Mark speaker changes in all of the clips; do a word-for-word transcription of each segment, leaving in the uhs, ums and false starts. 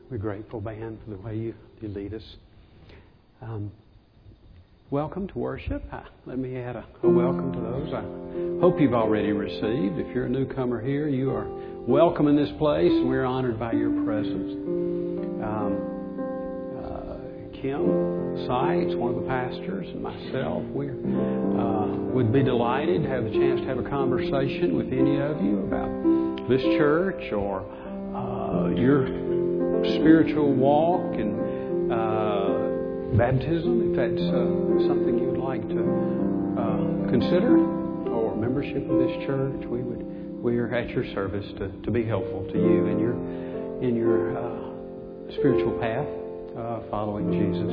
Speaker 1: We're grateful, band, for the way you, you lead us. Um, welcome to worship. Uh, let me add a, a welcome to those I hope you've already received. If you're a newcomer here, you are welcome in this place, and we're honored by your presence. Um, uh, Kim Seitz, one of the pastors, and myself, we uh, would be delighted to have the chance to have a conversation with any of you about this church or uh, your spiritual walk and uh, baptism, if that's uh, something you would like to uh, consider, or membership of this church. We would we are at your service to, to be helpful to you in your in your uh, spiritual path, uh, following Jesus.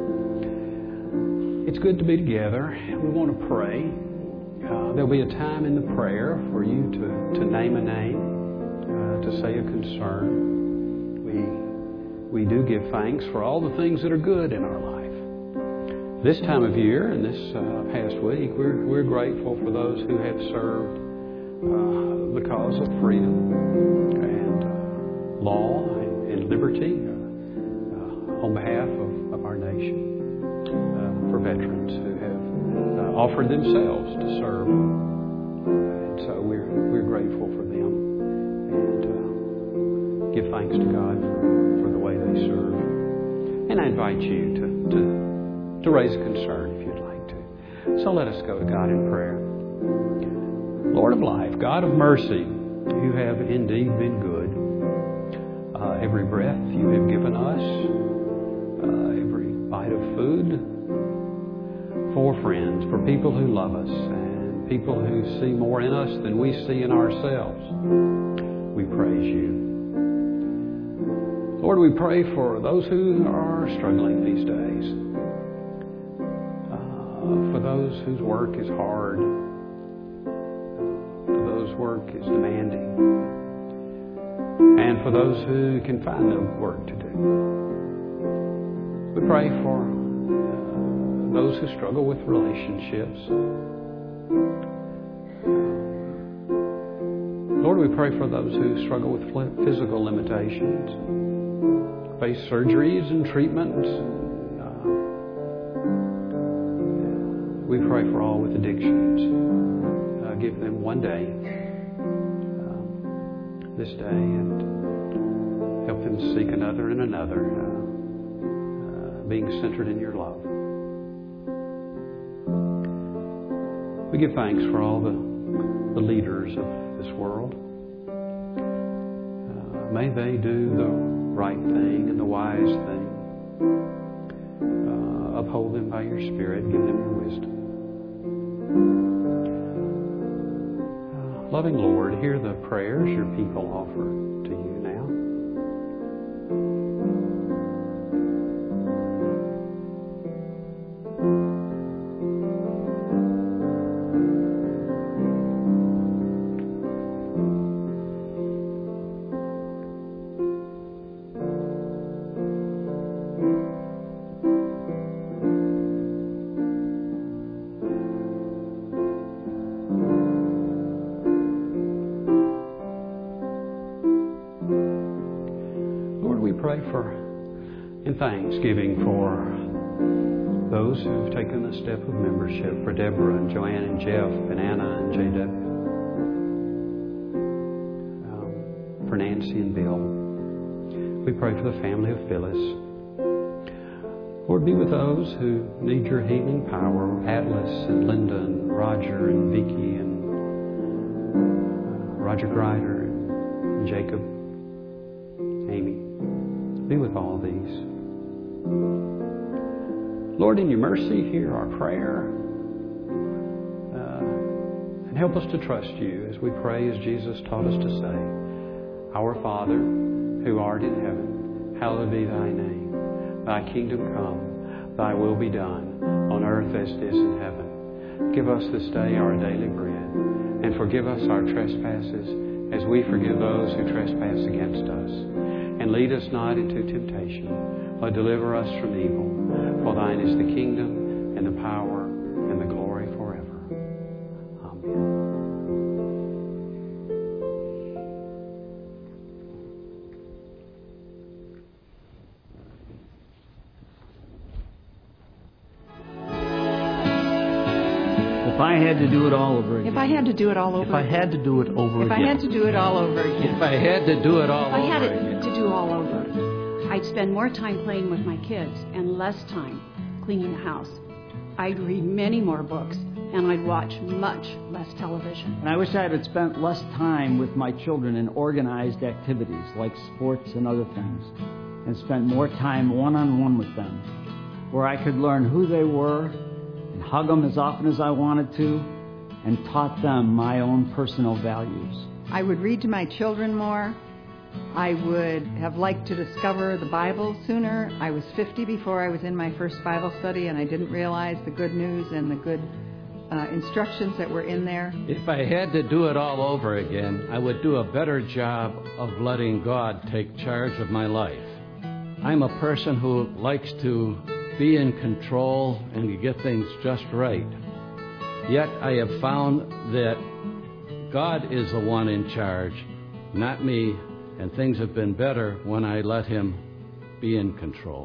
Speaker 1: It's good to be together. We want to pray. Uh, there'll be a time in the prayer for you to, to name a name, uh, to say a concern. We we do give thanks for all the things that are good in our life. This time of year and this uh, past week, we're we're grateful for those who have served uh, the cause of freedom and uh, law and, and liberty uh, uh, on behalf of, of our nation, uh, for veterans who have uh, offered themselves to serve. And so we're we're grateful for them and uh, give thanks to God for, for the way they serve. And I invite you to, to, to raise a concern if you'd like to. So let us go to God in prayer. Lord of life, God of mercy, you have indeed been good. Uh, every breath you have given us, uh, every bite of food, for friends, for people who love us, and people who see more in us than we see in ourselves. We praise you. Lord, we pray for those who are struggling these days, uh, for those whose work is hard, for those work is demanding, and for those who can find no work to do. We pray for uh, those who struggle with relationships. Lord, we pray for those who struggle with physical limitations, face surgeries and treatments. Uh, we pray for all with addictions. Uh, give them one day, uh, this day, and help them seek another and another, uh, uh, being centered in your love. We give thanks for all the, the leaders of this world. Uh, may they do the right thing and the wise thing. Uh, uphold them by your Spirit. Give them your wisdom. Uh, loving Lord, hear the prayers your people offer to you now. In thanksging for those who've taken the step of membership, for Deborah and Joanne and Jeff and Anna and J W, um, for Nancy and Bill. We pray for the family of Phyllis. Lord, be with those who need your healing power, Atlas and Linda and Roger and Vicky and uh, Roger Grider and Jacob, Amy. Be with all these. Lord, in your mercy, hear our prayer. Uh, and help us to trust you as we pray as Jesus taught us to say, Our Father, who art in heaven, hallowed be thy name. Thy kingdom come, thy will be done, on earth as it is in heaven. Give us this day our daily bread, and forgive us our trespasses, as we forgive those who trespass against us. And lead us not into temptation, but deliver us from evil. For thine is the kingdom, and the power, and the glory forever. Amen.
Speaker 2: I had to do it all over again.
Speaker 3: If I had to do it all over
Speaker 4: If I had to do it over
Speaker 3: If
Speaker 4: again.
Speaker 3: I had to do it all over again.
Speaker 1: If I had to do it all
Speaker 3: If I had
Speaker 1: over
Speaker 3: it
Speaker 1: again.
Speaker 3: to do all over, I'd spend more time playing with my kids and less time cleaning the house. I'd read many more books, and I'd watch much less television.
Speaker 2: And I wish I had spent less time with my children in organized activities like sports and other things, and spent more time one-on-one with them, where I could learn who they were and hug them as often as I wanted to, and taught them my own personal values.
Speaker 5: I would read to my children more. I would have liked to discover the Bible sooner. I was fifty before I was in my first Bible study, and I didn't realize the good news and the good uh, instructions that were in there.
Speaker 1: If I had to do it all over again, I would do a better job of letting God take charge of my life. I'm a person who likes to be in control and to get things just right. Yet I have found that God is the one in charge, not me, and things have been better when I let Him be in control.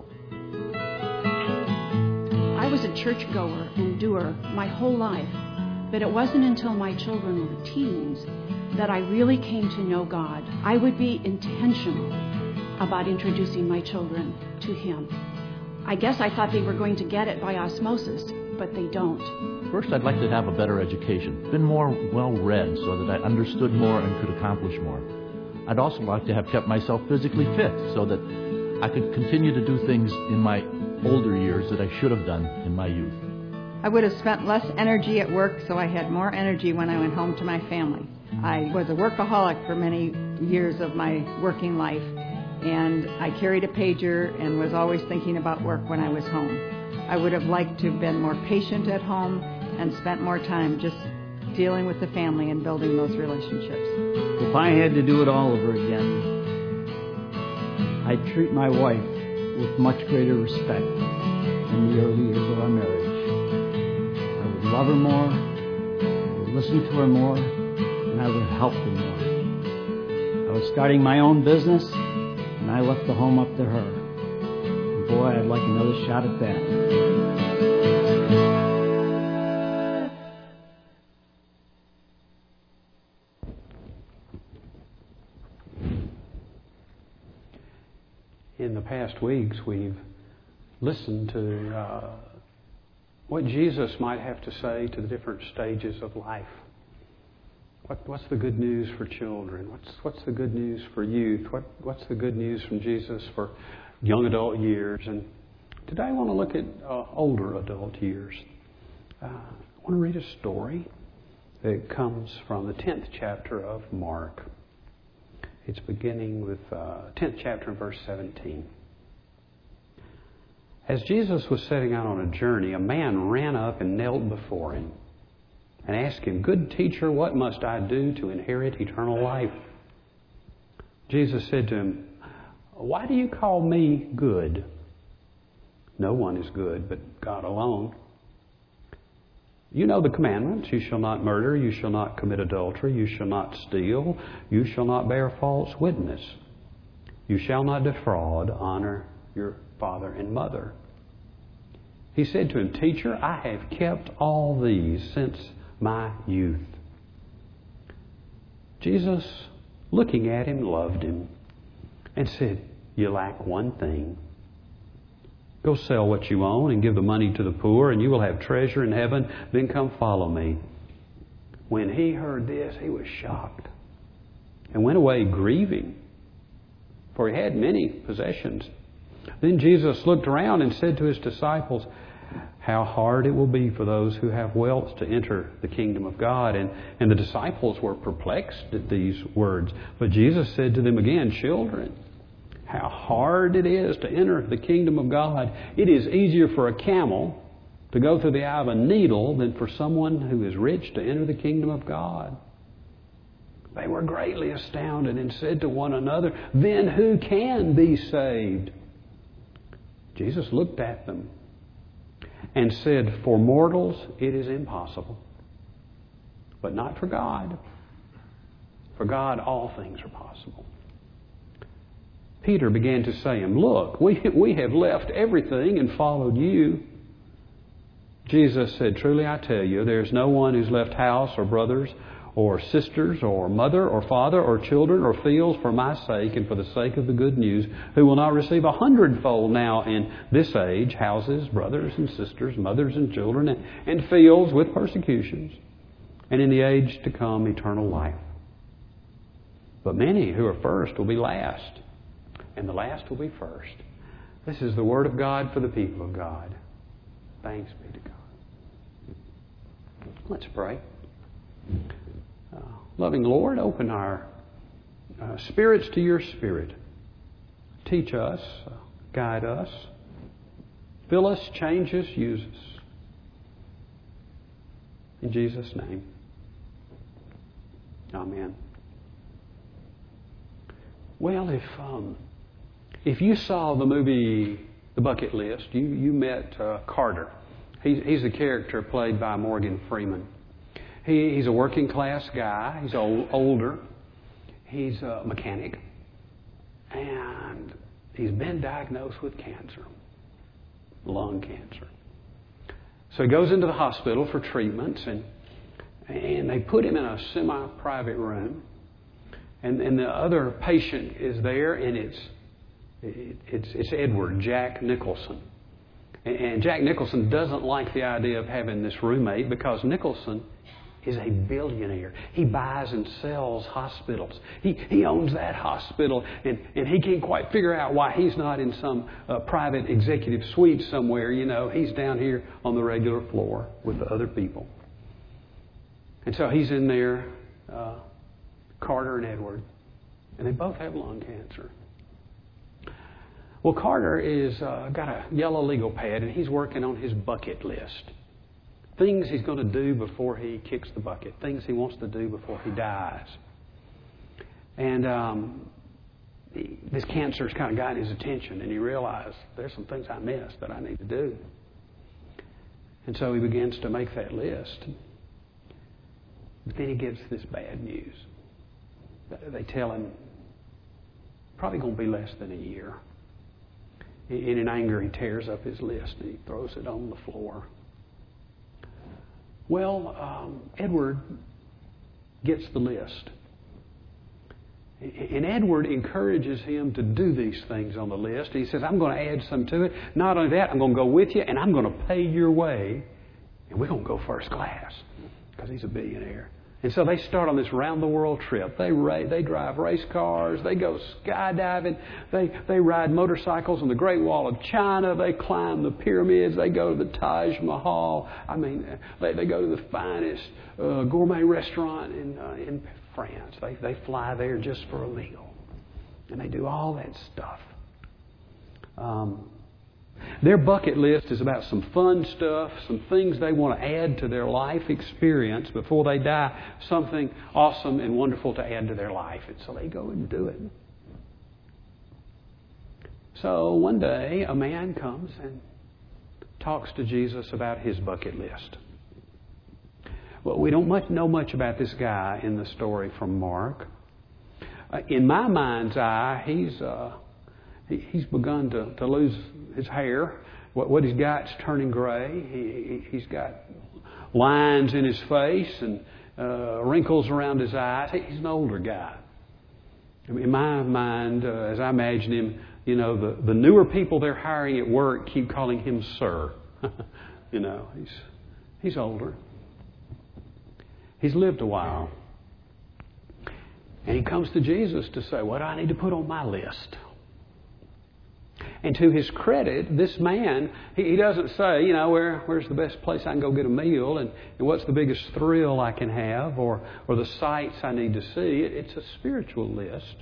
Speaker 3: I was a churchgoer and doer my whole life, but it wasn't until my children were teens that I really came to know God. I would be intentional about introducing my children to Him. I guess I thought they were going to get it by osmosis, but they don't.
Speaker 4: First, I'd like to have a better education, been more well-read so that I understood more and could accomplish more. I'd also like to have kept myself physically fit so that I could continue to do things in my older years that I should have done in my youth.
Speaker 5: I would have spent less energy at work, so I had more energy when I went home to my family. I was a workaholic for many years of my working life, and I carried a pager and was always thinking about work when I was home. I would have liked to have been more patient at home and spent more time just dealing with the family and building those relationships.
Speaker 2: If I had to do it all over again, I'd treat my wife with much greater respect in the early years of our marriage. I would love her more, I would listen to her more, and I would help her more. I was starting my own business, and I left the home up to her. And boy, I'd like another shot at that.
Speaker 1: In the past weeks, we've listened to uh, what Jesus might have to say to the different stages of life. What, what's the good news for children? What's what's the good news for youth? What what's the good news from Jesus for young adult years? And today I want to look at uh, older adult years. Uh, I want to read a story that comes from the tenth chapter of Mark. It's beginning with uh, tenth chapter and verse seventeen. As Jesus was setting out on a journey, a man ran up and knelt before him and asked him, "Good teacher, what must I do to inherit eternal life?" Jesus said to him, "Why do you call me good? No one is good but God alone. You know the commandments. You shall not murder. You shall not commit adultery. You shall not steal. You shall not bear false witness. You shall not defraud. Honor your father and mother." He said to him, "Teacher, I have kept all these since my youth." Jesus, looking at him, loved him and said, "You lack one thing. Go sell what you own and give the money to the poor, and you will have treasure in heaven. Then come follow me." When he heard this, he was shocked and went away grieving, for he had many possessions. Then Jesus looked around and said to his disciples, "How hard it will be for those who have wealth to enter the kingdom of God." And, and the disciples were perplexed at these words. But Jesus said to them again, "Children, how hard it is to enter the kingdom of God. It is easier for a camel to go through the eye of a needle than for someone who is rich to enter the kingdom of God." They were greatly astounded and said to one another, "Then who can be saved?" Jesus looked at them and said, "For mortals it is impossible, but not for God. For God all things are possible." Peter began to say to him, "Look, we, we have left everything and followed you." Jesus said, "Truly I tell you, there is no one who's left house or brothers or sisters or mother or father or children or fields for my sake and for the sake of the good news, who will not receive a hundredfold now in this age, houses, brothers and sisters, mothers and children, and, and fields with persecutions, and in the age to come eternal life. But many who are first will be last, and the last will be first." This is the word of God for the people of God. Thanks be to God. Let's pray. Uh, loving Lord, open our uh, spirits to your Spirit. Teach us, uh, guide us, fill us, change us, use us. In Jesus' name, amen. Well, if um, if you saw the movie The Bucket List, you you met uh, Carter. He's he's a character played by Morgan Freeman. He, he's a working class guy. He's old, older. He's a mechanic. And he's been diagnosed with cancer, lung cancer. So he goes into the hospital for treatments, and and they put him in a semi-private room. And, and the other patient is there, and it's it, it's, it's Edward, Jack Nicholson. And, and Jack Nicholson doesn't like the idea of having this roommate because Nicholson is a billionaire. He buys and sells hospitals. He he owns that hospital, and, and he can't quite figure out why he's not in some uh, private executive suite somewhere. You know, he's down here on the regular floor with the other people. And so he's in there, uh, Carter and Edward, and they both have lung cancer. Well, Carter is uh, got a yellow legal pad, and he's working on his bucket list. Things he's going to do before he kicks the bucket. Things he wants to do before he dies. And um, he, this cancer's kind of got his attention, and he realized there's some things I missed that I need to do. And so he begins to make that list. But then he gets this bad news. They tell him probably going to be less than a year. And in anger, he tears up his list and he throws it on the floor. Well, um, Edward gets the list. And Edward encourages him to do these things on the list. He says, "I'm going to add some to it. Not only that, I'm going to go with you, and I'm going to pay your way. And we're going to go first class," because he's a billionaire. And so they start on this round-the-world trip. They ra- they drive race cars. They go skydiving. They they ride motorcycles on the Great Wall of China. They climb the pyramids. They go to the Taj Mahal. I mean, they, they go to the finest uh, gourmet restaurant in uh, in France. They they fly there just for a meal, and they do all that stuff. Um, Their bucket list is about some fun stuff, some things they want to add to their life experience before they die, something awesome and wonderful to add to their life. And so they go and do it. So one day, a man comes and talks to Jesus about his bucket list. Well, we don't much know much about this guy in the story from Mark. Uh, in my mind's eye, he's... Uh, He's begun to, to lose his hair. What, what he's got's turning gray. He, he, he's got lines in his face and uh, wrinkles around his eyes. He's an older guy. I mean, in my mind, uh, as I imagine him, you know, the, the newer people they're hiring at work keep calling him sir. You know, he's he's older. He's lived a while. And he comes to Jesus to say, "What do I need to put on my list?" And to his credit, this man, he, he doesn't say, you know, where where's the best place I can go get a meal, and, and what's the biggest thrill I can have, or or the sights I need to see. It, it's a spiritual list.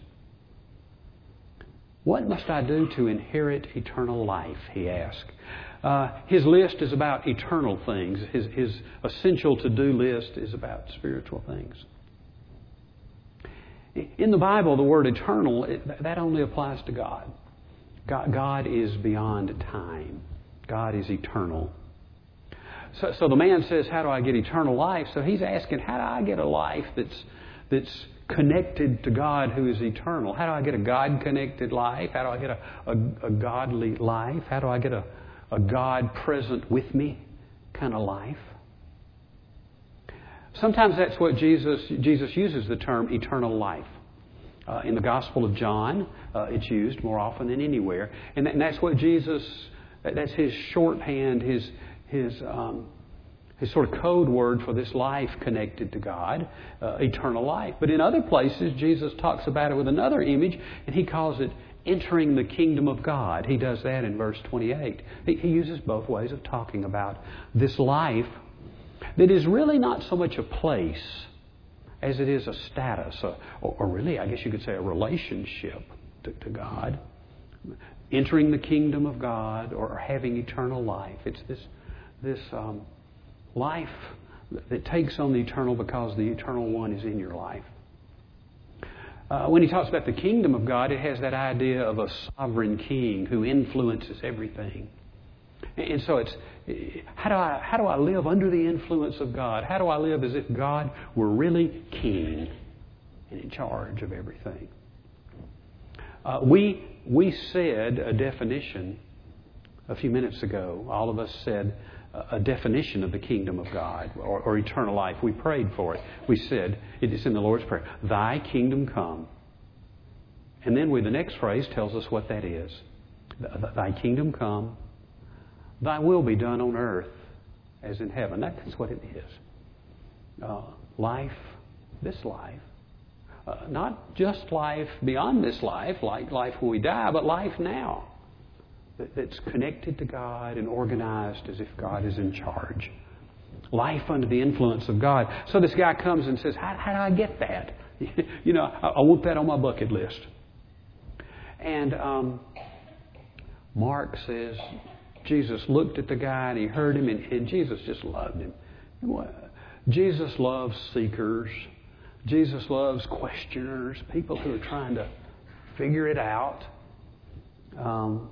Speaker 1: What must I do to inherit eternal life, he asked. Uh, his list is about eternal things. His, his essential to-do list is about spiritual things. In the Bible, the word eternal, it, that only applies to God. God, God is beyond time. God is eternal. So, so the man says, "How do I get eternal life?" So he's asking, how do I get a life that's that's connected to God who is eternal? How do I get a God-connected life? How do I get a, a, a godly life? How do I get a, a God present with me kind of life. Sometimes that's what Jesus, Jesus uses the term eternal life. Uh, in the Gospel of John, uh, it's used more often than anywhere. And, that, and that's what Jesus, that's his shorthand, his, his, um, his sort of code word for this life connected to God, uh, eternal life. But in other places, Jesus talks about it with another image, and he calls it entering the kingdom of God. He does that in verse twenty-eight. He, he uses both ways of talking about this life that is really not so much a place as it is a status, a, or, or really, I guess you could say, a relationship to, to God. Entering the kingdom of God or having eternal life. It's this, this um, life that takes on the eternal because the eternal one is in your life. Uh, when he talks about the kingdom of God, it has that idea of a sovereign king who influences everything. And so it's, how do I how do I live under the influence of God? How do I live as if God were really king and in charge of everything? Uh, we we said a definition a few minutes ago. All of us said a definition of the kingdom of God or, or eternal life. We prayed for it. We said, it is in the Lord's Prayer, Thy kingdom come. And then we, the next phrase tells us what that is. Thy kingdom come. Thy will be done on earth as in heaven. That's what it is. Uh, life, this life. Uh, not just life beyond this life, like life when we die, but life now. That, that's connected to God and organized as if God is in charge. Life under the influence of God. So this guy comes and says, how, how do I get that? you know, I, I want that on my bucket list. And um, Mark says, Jesus looked at the guy and he heard him, and, and Jesus just loved him. Jesus loves seekers. Jesus loves questioners, people who are trying to figure it out. Um,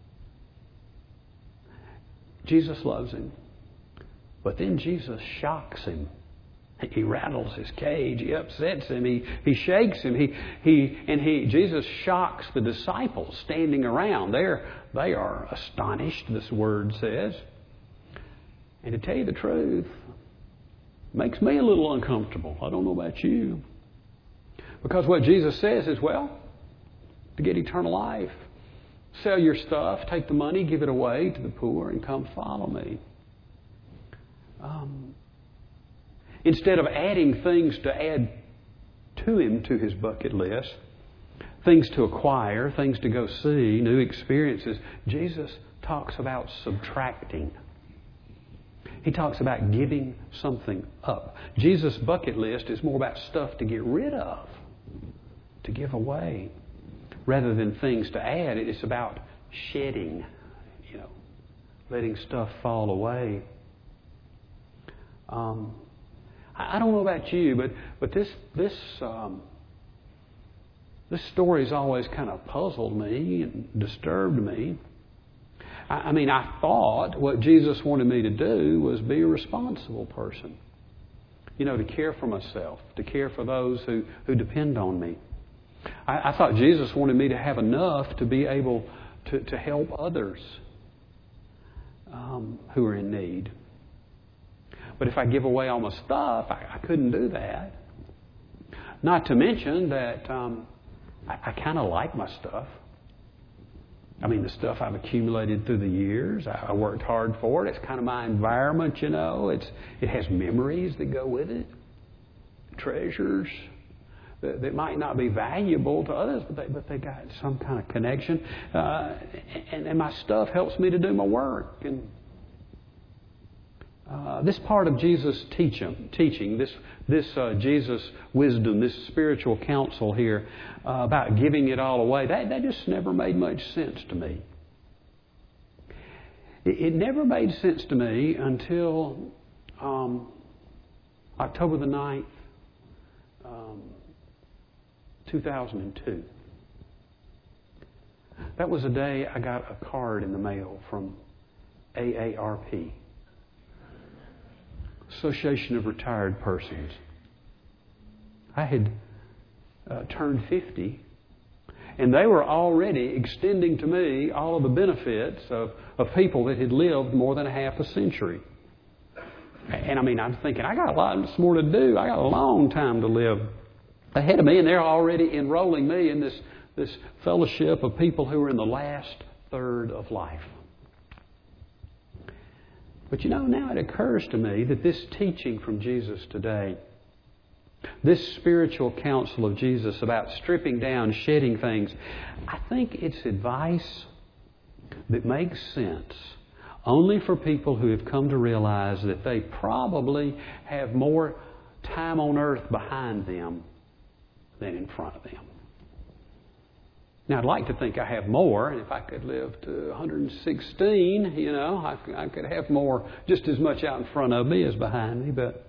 Speaker 1: Jesus loves him. But then Jesus shocks him. He rattles his cage. He upsets him. He, he shakes him. He, he, and he, Jesus shocks the disciples standing around. They're, they are astonished, this word says. And to tell you the truth, it makes me a little uncomfortable. I don't know about you. Because what Jesus says is, well, to get eternal life, sell your stuff, take the money, give it away to the poor, and come follow me. Um, instead of adding things to add to him, to his bucket list, things to acquire, things to go see, new experiences, Jesus talks about subtracting. He talks about giving something up. Jesus' bucket list is more about stuff to get rid of, to give away, rather than things to add. It's about shedding, you know, letting stuff fall away. Um, I, I don't know about you, but but this this um, this story's always kind of puzzled me and disturbed me. I, I mean, I thought what Jesus wanted me to do was be a responsible person. You know, to care for myself, to care for those who, who depend on me. I, I thought Jesus wanted me to have enough to be able to, to help others um, who are in need. But if I give away all my stuff, I, I couldn't do that. Not to mention that um, I, I kind of like my stuff. I mean, the stuff I've accumulated through the years, I, I worked hard for it. It's kind of my environment, you know. It's it has memories that go with it, treasures that, that might not be valuable to others, but they but they got some kind of connection. Uh, and, and my stuff helps me to do my work. And uh, this part of Jesus' teaching, teaching this this uh, Jesus wisdom, this spiritual counsel here uh, about giving it all away, that, that just never made much sense to me. It, it never made sense to me until um, October the ninth, um, two thousand two. That was the day I got a card in the mail from A A R P. Association of Retired Persons. I had uh, turned fifty, and they were already extending to me all of the benefits of, of people that had lived more than a half a century. And I mean, I'm thinking, I got a lot more to do. I got a long time to live ahead of me, and they're already enrolling me in this, this fellowship of people who are in the last third of life. But you know, now it occurs to me that this teaching from Jesus today, this spiritual counsel of Jesus about stripping down, shedding things, I think it's advice that makes sense only for people who have come to realize that they probably have more time on earth behind them than in front of them. Now, I'd like to think I have more, and if I could live to one hundred sixteen, you know, I, I could have more, just as much out in front of me as behind me. But,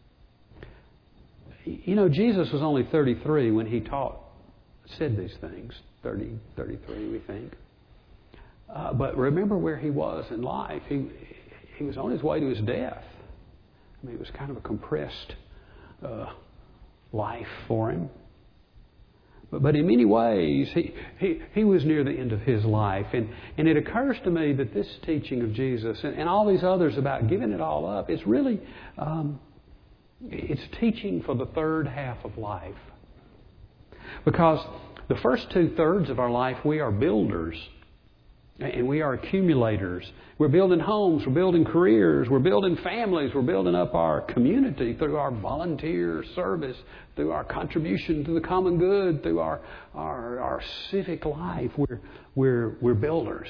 Speaker 1: you know, Jesus was only thirty-three when He taught, said these things. thirty, thirty-three, we think. Uh, but remember where He was in life. He, he was on His way to His death. I mean, it was kind of a compressed uh, life for Him. But, but in many ways, he, he, he was near the end of His life. And, and it occurs to me that this teaching of Jesus and, and all these others about giving it all up, it's really, um, it's teaching for the third half of life. Because the first two-thirds of our life, we are builders. And we are accumulators. We're building homes, we're building careers, we're building families, we're building up our community through our volunteer service, through our contribution to the common good, through our our, our civic life. We're, we're, we're builders.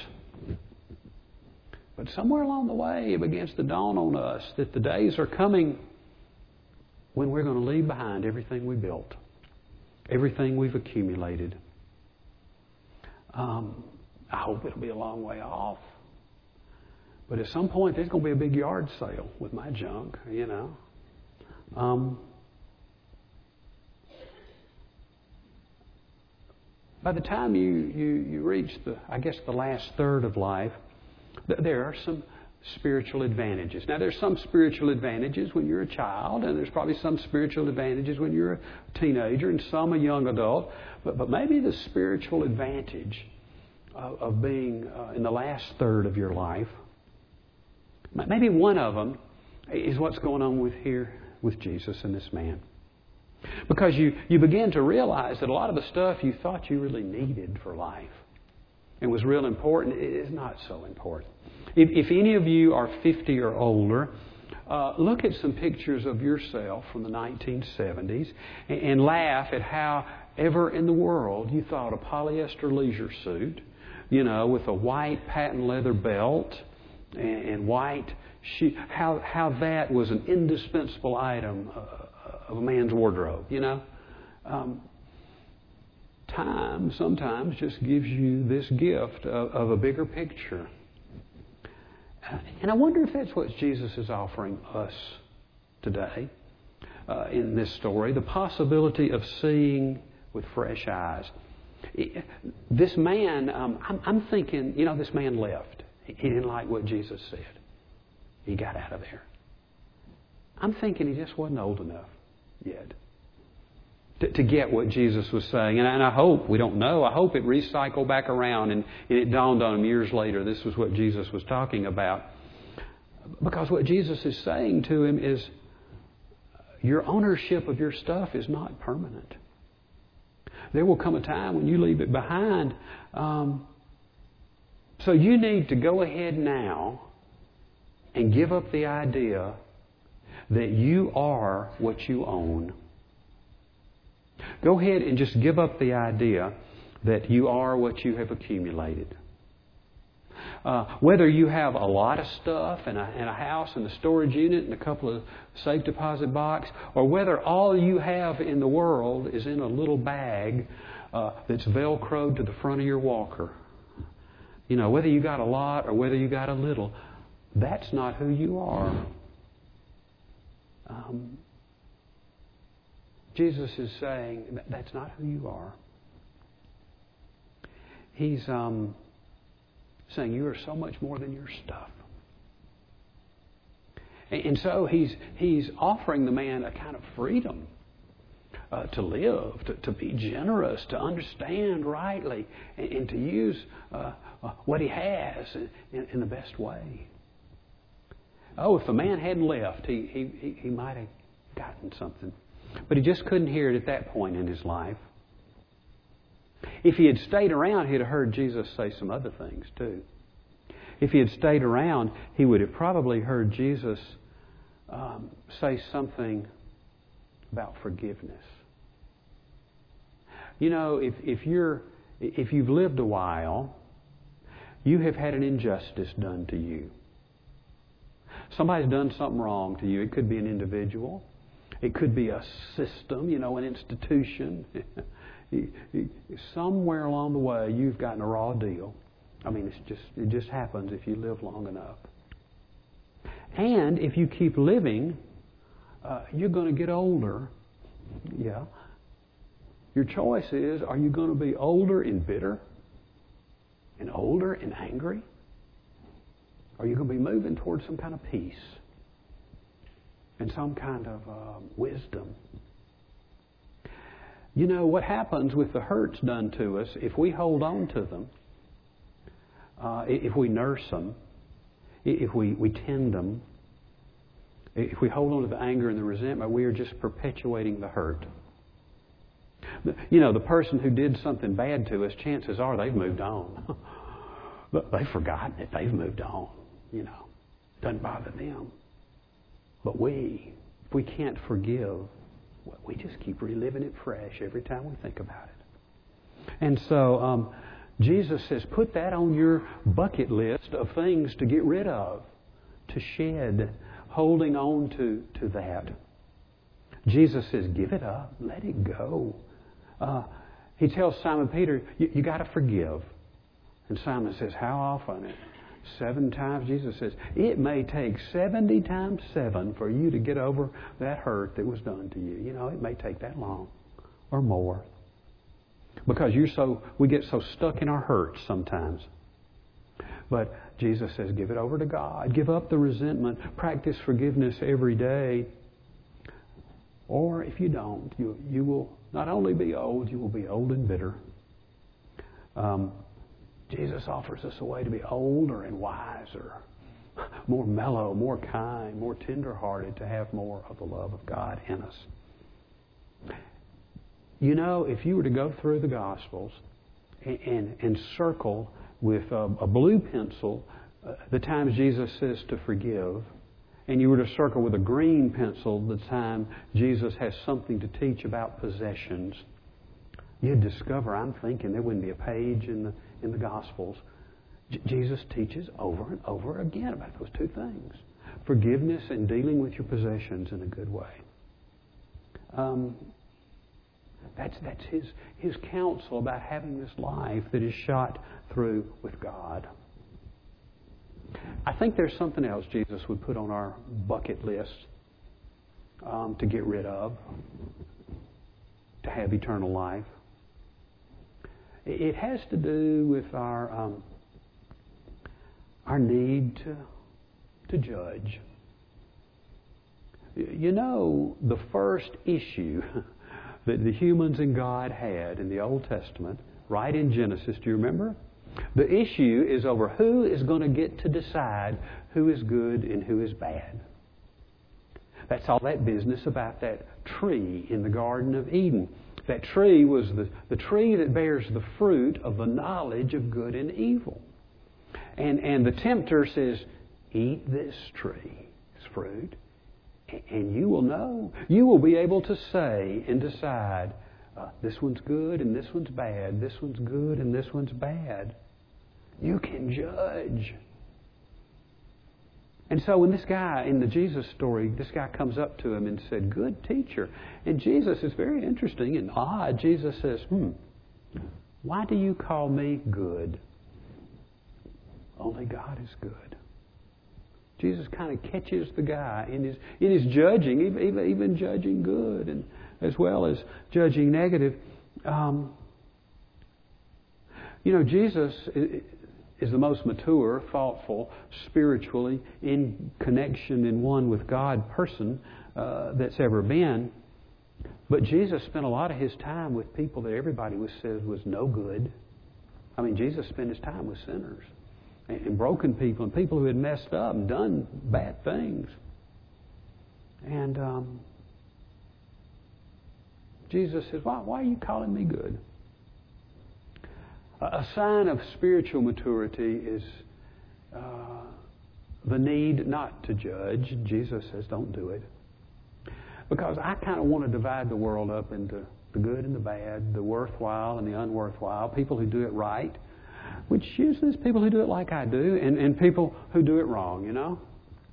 Speaker 1: But somewhere along the way, it begins to dawn on us that the days are coming when we're going to leave behind everything we built, everything we've accumulated. Um... I hope it'll be a long way off. But at some point, there's going to be a big yard sale with my junk, you know. Um, by the time you, you, you reach the, I guess, the last third of life, th- there are some spiritual advantages. Now, there's some spiritual advantages when you're a child, and there's probably some spiritual advantages when you're a teenager, and some a young adult. But, but maybe the spiritual advantage of being uh, in the last third of your life, maybe one of them is what's going on with here with Jesus and this man. Because you, you begin to realize that a lot of the stuff you thought you really needed for life and was real important is not so important. If, if any of you are fifty or older, uh, look at some pictures of yourself from the nineteen seventies and, and laugh at how ever in the world you thought a polyester leisure suit, you know, with a white patent leather belt and, and white shoe, how how that was an indispensable item uh, of a man's wardrobe, you know. Um, time sometimes just gives you this gift of, of a bigger picture. And I wonder if that's what Jesus is offering us today uh, in this story, the possibility of seeing with fresh eyes. This man, um, I'm, I'm thinking, you know, this man left. He didn't like what Jesus said. He got out of there. I'm thinking he just wasn't old enough yet to, to get what Jesus was saying. And I, and I hope, we don't know, I hope it recycled back around and, and it dawned on him years later this was what Jesus was talking about. Because what Jesus is saying to him is, your ownership of your stuff is not permanent. There will come a time when you leave it behind. Um, so you need to go ahead now and give up the idea that you are what you own. Go ahead and just give up the idea that you are what you have accumulated. Uh, whether you have a lot of stuff and a, and a house and a storage unit and a couple of safe deposit box, or whether all you have in the world is in a little bag uh, that's Velcroed to the front of your walker. You know, whether you got a lot or whether you got a little, that's not who you are. Um, Jesus is saying that that's not who you are. He's um, saying you are so much more than your stuff. And, and so he's he's offering the man a kind of freedom uh, to live, to, to be generous, to understand rightly, and, and to use uh, uh, what he has in, in the best way. Oh, if the man hadn't left, he, he, he, he might have gotten something. But he just couldn't hear it at that point in his life. If he had stayed around, he'd have heard Jesus say some other things too. If he had stayed around, he would have probably heard Jesus um, say something about forgiveness. You know, if, if you're if you've lived a while, you have had an injustice done to you. Somebody's done something wrong to you. It could be an individual. It could be a system, you know, an institution. Somewhere along the way, you've gotten a raw deal. I mean, it's just it just happens if you live long enough. And if you keep living, uh, you're going to get older. Yeah. Your choice is, are you going to be older and bitter? And older and angry? Or are you going to be moving towards some kind of peace? And some kind of uh, wisdom? You know, what happens with the hurts done to us, if we hold on to them, uh, if we nurse them, if we, we tend them, if we hold on to the anger and the resentment, we are just perpetuating the hurt. You know, the person who did something bad to us, chances are they've moved on. They've forgotten it. They've moved on. You know, doesn't bother them. But we, if we can't forgive, we just keep reliving it fresh every time we think about it. And so um, Jesus says, put that on your bucket list of things to get rid of, to shed, holding on to, to that. Jesus says, give it up. Let it go. Uh, he tells Simon Peter, you, you got to forgive. And Simon says, how often? Seven times. Jesus says, it may take seventy times seven for you to get over that hurt that was done to you. You know, it may take that long or more. Because you're so, we get so stuck in our hurts sometimes. But Jesus says, give it over to God. Give up the resentment. Practice forgiveness every day. Or if you don't, you you will not only be old, you will be old and bitter. Um, Jesus offers us a way to be older and wiser, more mellow, more kind, more tender-hearted, to have more of the love of God in us. You know, if you were to go through the Gospels and, and, and circle with a, a blue pencil uh, the times Jesus says to forgive, and you were to circle with a green pencil the time Jesus has something to teach about possessions, you'd discover, I'm thinking, there wouldn't be a page in the in the Gospels. J- Jesus teaches over and over again about those two things. Forgiveness and dealing with your possessions in a good way. Um, that's that's his, his counsel about having this life that is shot through with God. I think there's something else Jesus would put on our bucket list um, to get rid of, to have eternal life. It has to do with our um, our need to to judge. You know, the first issue that the humans and God had in the Old Testament, right in Genesis, do you remember? The issue is over who is going to get to decide who is good and who is bad. That's all that business about that tree in the Garden of Eden. That tree was the, the tree that bears the fruit of the knowledge of good and evil. And, and the tempter says, eat this tree's fruit, and you will know. You will be able to say and decide, uh, this one's good and this one's bad. This one's good and this one's bad. You can judge. And so when this guy, in the Jesus story, this guy comes up to him and said, good teacher. And Jesus is very interesting and odd. Jesus says, hmm, why do you call me good? Only God is good. Jesus kind of catches the guy in his in his judging, even, even, even judging good and as well as judging negative. Um, you know, Jesus is the most mature, thoughtful, spiritually in connection in one with God person uh, that's ever been. But Jesus spent a lot of his time with people that everybody was said was no good. I mean, Jesus spent his time with sinners and broken people and people who had messed up and done bad things. And um, Jesus says, why, why are you calling me good? A, a sign of spiritual maturity is uh, the need not to judge. Jesus says, don't do it. Because I kind of want to divide the world up into the good and the bad, the worthwhile and the unworthwhile, people who do it right, which usually is people who do it like I do, and, and people who do it wrong, you know.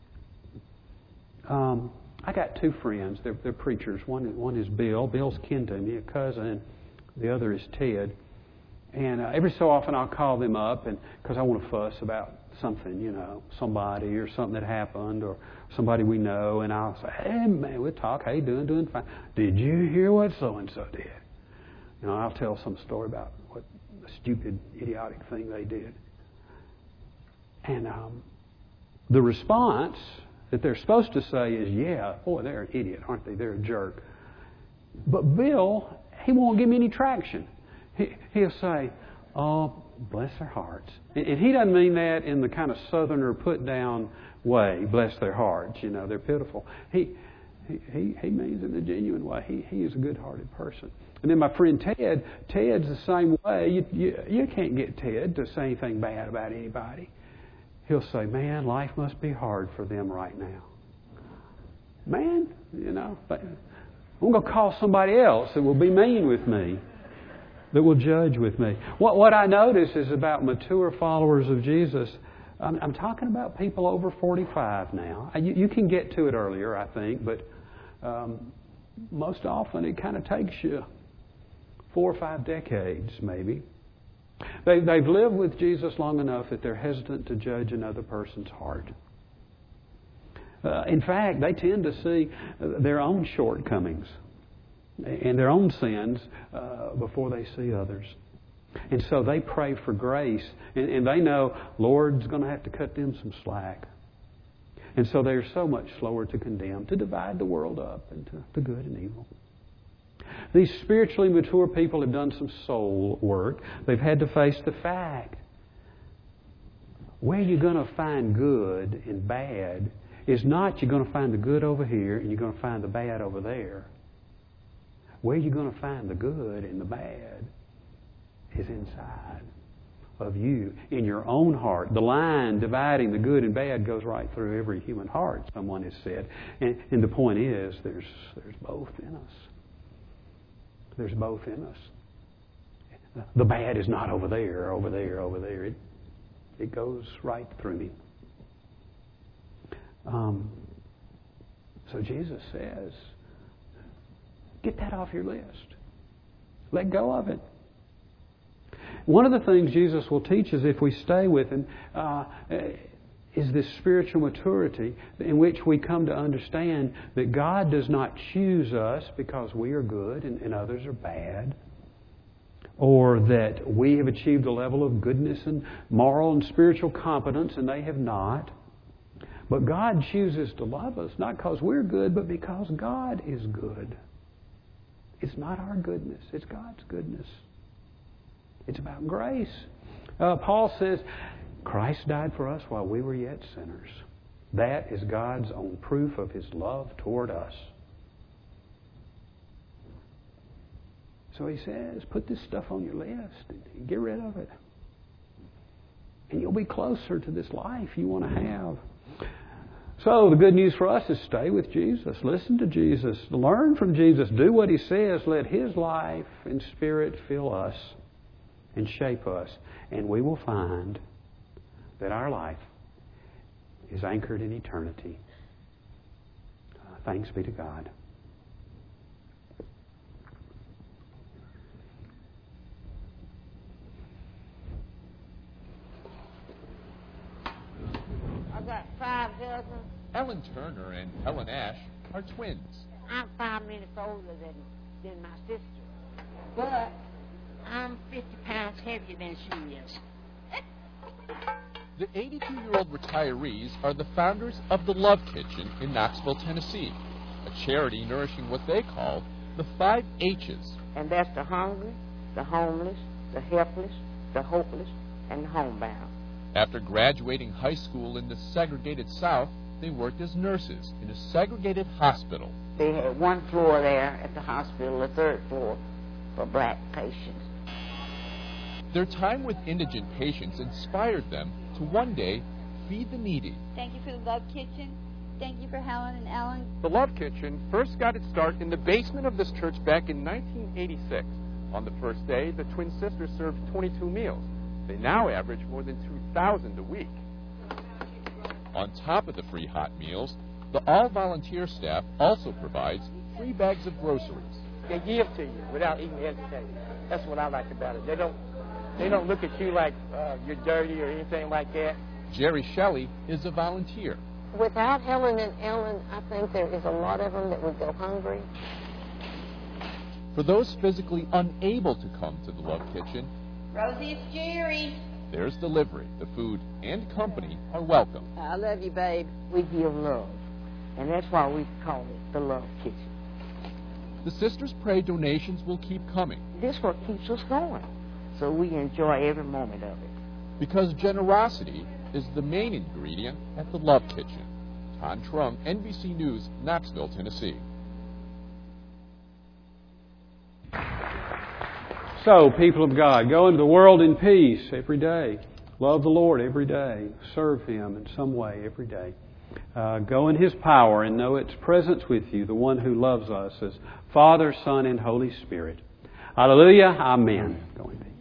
Speaker 1: Um, I got two friends. They're, they're preachers. One, one is Bill. Bill's kin to me, a cousin. The other is Ted. And uh, every so often I'll call them up and because I want to fuss about something, you know, somebody or something that happened or somebody we know. And I'll say, hey, man, we'll talk. How you doing? Doing fine. Did you hear what so-and-so did? You know, I'll tell some story about what a stupid, idiotic thing they did. And um, the response that they're supposed to say is, yeah, boy, they're an idiot, aren't they? They're a jerk. But Bill, he won't give me any traction. He, he'll say, oh, bless their hearts. And, and he doesn't mean that in the kind of southerner put-down way, bless their hearts, you know, they're pitiful. He he, he, he means it in the genuine way. He, he is a good-hearted person. And then my friend Ted, Ted's the same way. You, you, you can't get Ted to say anything bad about anybody. He'll say, man, life must be hard for them right now. Man, you know, I'm going to call somebody else that will be mean with me, that will judge with me. What, what I notice is about mature followers of Jesus, I'm, I'm talking about people over forty-five now. You, you can get to it earlier, I think, but um, most often it kind of takes you four or five decades, maybe. They, they've lived with Jesus long enough that they're hesitant to judge another person's heart. Uh, in fact, they tend to see their own shortcomings and their own sins uh, before they see others. And so they pray for grace, and, and they know Lord's going to have to cut them some slack. And so they're so much slower to condemn, to divide the world up into the good and evil. These spiritually mature people have done some soul work. They've had to face the fact. Where you're going to find good and bad is not you're going to find the good over here and you're going to find the bad over there. Where you're going to find the good and the bad is inside of you, in your own heart. The line dividing the good and bad goes right through every human heart, someone has said. And, and the point is, there's there's both in us. There's both in us. The bad is not over there, over there, over there. It, it goes right through me. Um, so Jesus says, get that off your list. Let go of it. One of the things Jesus will teach us if we stay with Him uh, is this spiritual maturity in which we come to understand that God does not choose us because we are good and, and others are bad, or that we have achieved a level of goodness and moral and spiritual competence and they have not. But God chooses to love us not because we're good, but because God is good. It's not our goodness, it's God's goodness. It's about grace. Uh, Paul says, Christ died for us while we were yet sinners. That is God's own proof of His love toward us. So He says, put this stuff on your list and get rid of it. And you'll be closer to this life you want to have. So the good news for us is stay with Jesus. Listen to Jesus. Learn from Jesus. Do what He says. Let His life and Spirit fill us and shape us. And we will find that our life is anchored in eternity. Uh, thanks be to God.
Speaker 6: I got five cousins.
Speaker 7: Ellen Turner and Ellen Ash are twins.
Speaker 6: I'm five minutes older than, than my sister. But I'm fifty pounds heavier than she is.
Speaker 7: The eighty-two-year-old retirees are the founders of the Love Kitchen in Knoxville, Tennessee, a charity nourishing what they call the five H's.
Speaker 6: And that's the hungry, the homeless, the helpless, the hopeless, and the homebound.
Speaker 7: After graduating high school in the segregated South, they worked as nurses in a segregated hospital.
Speaker 6: They had one floor there at the hospital, a third floor for black patients.
Speaker 7: Their time with indigent patients inspired them to one day feed the needy.
Speaker 8: Thank you for the Love Kitchen. Thank you for Helen and Ellen.
Speaker 9: The Love Kitchen first got its start in the basement of this church back in nineteen eighty-six. On the first day, the twin sisters served twenty-two meals. They now average more than two thousand a week.
Speaker 7: On top of the free hot meals, the all-volunteer staff also provides free bags of groceries.
Speaker 10: They give to you without even hesitating. That's what I like about it. They don't, they don't look at you like uh, you're dirty or anything like that.
Speaker 7: Jerry Shelley is a volunteer.
Speaker 6: Without Helen and Ellen, I think there is a lot of them that would go hungry.
Speaker 7: For those physically unable to come to the Love Kitchen,
Speaker 8: Rosie, it's Jerry.
Speaker 7: there's delivery. The food and company are welcome.
Speaker 6: I love you, babe. We give love, and that's why we call it the Love Kitchen.
Speaker 7: The sisters pray donations will keep coming
Speaker 6: This is what keeps us going, so we enjoy every moment of it.
Speaker 7: because generosity is the main ingredient at the Love Kitchen. Todd Trung, N B C News, Knoxville, Tennessee.
Speaker 1: So, people of God, go into the world in peace every day. Love the Lord every day. Serve Him in some way every day. Uh, go in His power and know its presence with you, the one who loves us as Father, Son, and Holy Spirit. Hallelujah. Amen. Go in peace.